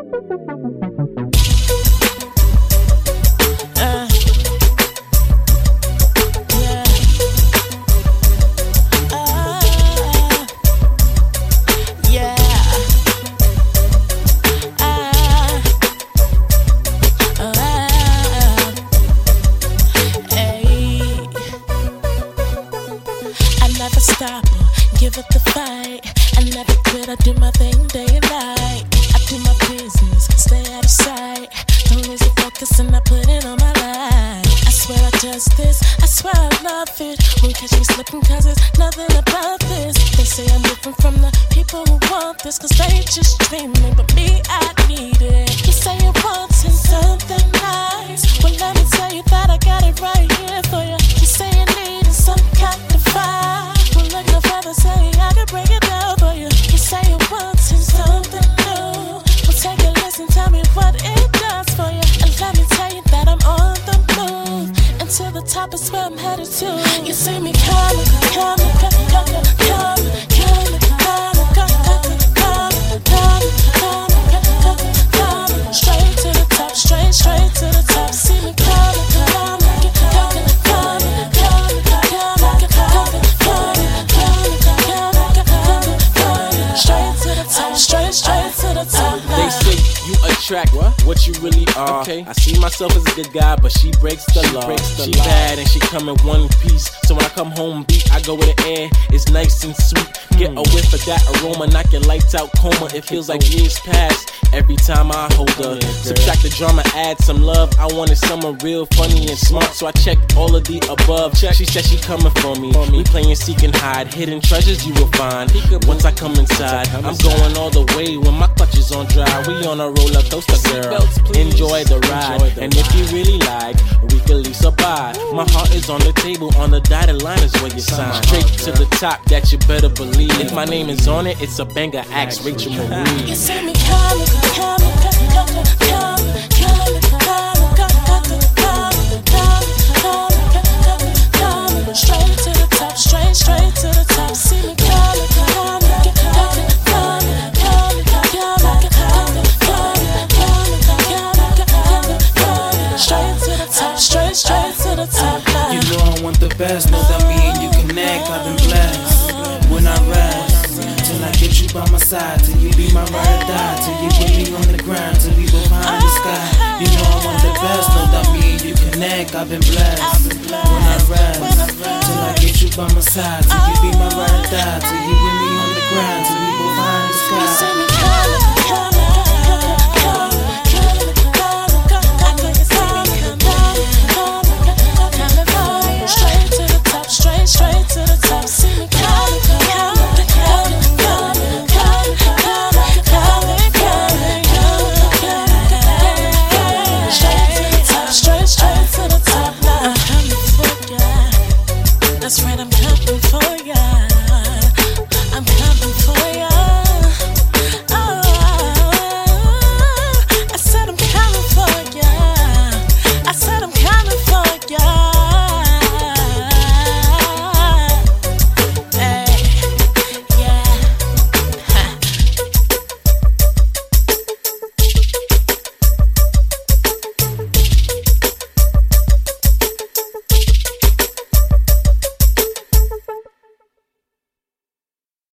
Stop or give up the fight. I never quit, I do my thing day and night. I do my business, stay out of sight. Don't lose the focus and I put it on my life. I swear I just this, I swear I love it. Won't catch me slipping cause there's nothing about this. They say I'm different from the people who want this, cause they just dreaming, but me, I need it. You say you want something nice, well let me tell you that I got it right here for you. You say you need some kind of fire. Like no father say, I can break it down for you. You say you want something new. Well, take a listen, tell me what it does for you. And let me tell you that I'm on the move. And to the top is where I'm headed to. You see me coming, coming, coming, coming, coming, coming, coming, coming, coming, coming, coming, straight to the top, straight to the top. See me coming, coming, coming, coming, coming, coming, coming. Straight to the top. They say you attract what you really are. Okay. I see myself as a good guy, but she breaks the law. She bad and she come in one piece. So when I come home beat, I go with the air. It's nice and sweet. Get a whiff of that aroma, knock your lights out coma. It feels like years pass every time I hold her. Subtract the drama, add some love. I wanted someone real funny and smart, so I checked all of the above. She said she coming for me. We playing seek and hide, hidden treasures you will find. Once I come inside, I'm going all the way when my clutch is on dry. We on a roller coaster, girl. Enjoy the ride, and if you really like, we can lease a buy. My heart is on the table, on the dotted line is where you sign. Straight to the top, that you better believe. If my name is on it, it's a banger. Ask Rachel Marie. You see me coming, coming, coming, coming, coming, coming, coming, coming, coming, coming, straight to the top, straight to the top. See me coming, coming, coming, coming, coming, coming, coming, straight to the top, straight to the top. You know I want the best, know that me and you connect. I've been blessed when I rest, till I get you by my side, till you be my ride or die, till you put me on the ground, till we go behind the sky. You know I want the best, know that me and you connect. I've been blessed when I rest, till I get you by my side, till you be my ride or die, till you with me on the ground, till we go behind the sky.